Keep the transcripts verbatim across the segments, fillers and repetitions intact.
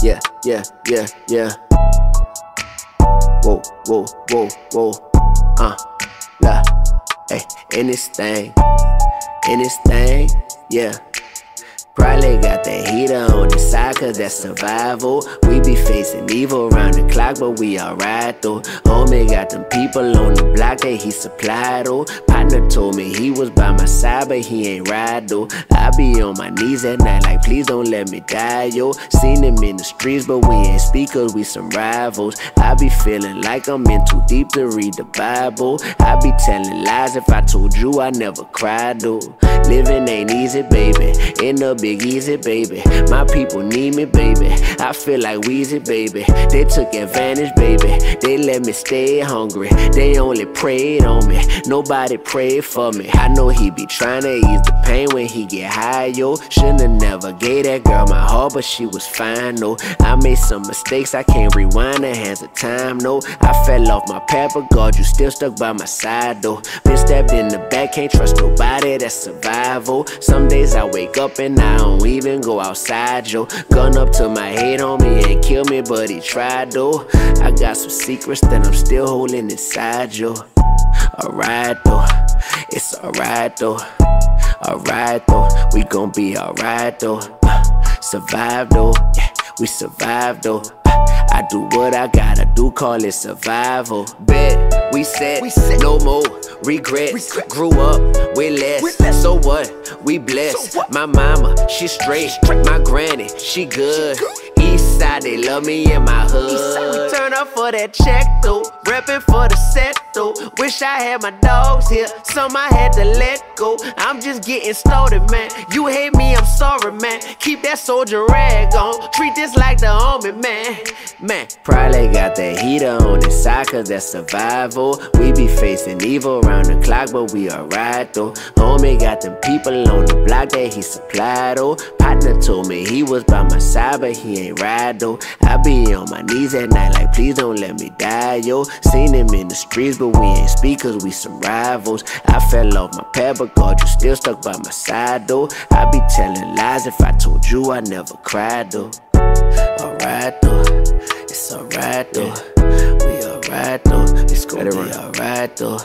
yeah, yeah, yeah, yeah. Whoa, whoa, whoa, whoa. Uh, la, hey, in this thing, in this thing, yeah. Probably got the heater on the side, cause that's survival. We be facing evil around the clock, but we alright though. Homie got them people on the block that he supplied though. Partner told me he was by my side, but he ain't ride though. I be on my knees at night like please don't let me die, yo. Seen him in the streets, but we ain't speak cause we some rivals. I be feeling like I'm in too deep to read the Bible. I be telling lies if I told you I never cried though. Living ain't easy, baby. In the big easy, baby. My people need me, baby. I feel like Weezy, baby. They took advantage, baby. They let me stay hungry. They only prayed on me. Nobody prayed for me. I know he be trying to ease the pain when he get high, yo. Shouldn't never gave that girl my heart, but she was fine, no. I made some mistakes, I can't rewind the hands of time, no. I fell off my path, but God, you still stuck by my side, though. Been stabbed in the back, can't trust nobody, that's survival. Some days I wake up and I don't even go outside, yo. Gun up to my head, homie, ain't kill me, but he tried, though. I got some secrets that I'm still holding inside, yo. Alright, though, it's alright, though. Alright, though, we gon' be alright, though. Uh, survive, though, yeah, we survive, though. Uh, I do what I gotta do, call it survival. Bet, we set, we set. No more regrets. Regret. Grew up with less. with less. So what? We blessed. So what? My mama, she straight. straight. My granny, she good. She good. East side, they love me in my hood. East side, we turn up for that check, though. Reppin' for the set, though. Wish I had my dogs here. Some I had to let go. I'm just getting started, man. You hate me, I'm sorry, man. Keep that soldier rag on. Treat this like the army, man. Man, probably got the heater on the side, cause that's survival. We be facing evil around the clock, but we alright, though. Homie got them people on the block that he supplied, though. Partner told me he was by my side, but he ain't ride, though. I be on my knees at night like please don't let me die, yo. Seen him in the streets, but we ain't speak cause we some rivals. I fell off my path, but God, you still stuck by my side, though. I be telling lies if I told you I never cried, though. Alright, though, it's alright, though. We alright, though, it's gonna be alright, though.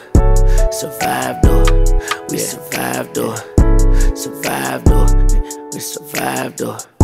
Survive, though, we survive, though. Survive, though, we survive, though.